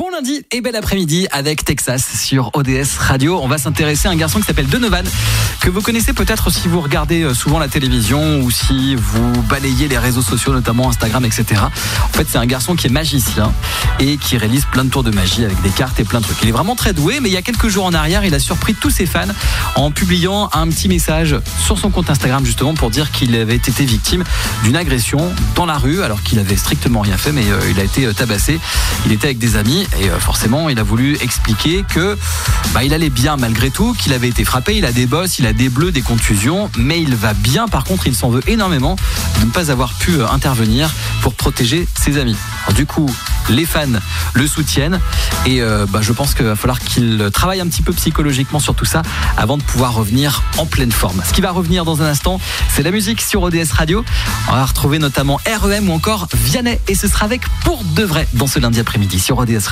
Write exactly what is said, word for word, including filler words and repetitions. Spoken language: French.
Bon lundi et bel après-midi avec Texas sur O D S Radio. On va s'intéresser à un garçon qui s'appelle Donovan, que vous connaissez peut-être si vous regardez souvent la télévision ou si vous balayez les réseaux sociaux, notamment Instagram, et cetera. En fait, c'est un garçon qui est magicien et qui réalise plein de tours de magie avec des cartes et plein de trucs. Il est vraiment très doué, mais il y a quelques jours en arrière, il a surpris tous ses fans en publiant un petit message sur son compte Instagram, justement pour dire qu'il avait été victime d'une agression dans la rue, alors qu'il avait strictement rien fait, mais euh, il a été tabassé. Il était avec des amis et euh, forcément, il a voulu expliquer que bah, il allait bien malgré tout, qu'il avait été frappé, il a des bosses, il a des bleus, des contusions, mais il va bien. Par contre, il s'en veut énormément de ne pas avoir pu euh, intervenir pour protéger ses amis. Alors, du coup, les fans le soutiennent et euh, bah, je pense qu'il va falloir qu'il travaille un petit peu psychologiquement sur tout ça avant de pouvoir revenir en pleine forme. Ce qui va revenir dans un instant, c'est la musique sur O D S Radio. On va retrouver notamment R E M ou encore Vianney et ce sera avec Pour de vrai dans ce lundi après-midi sur O D S Radio.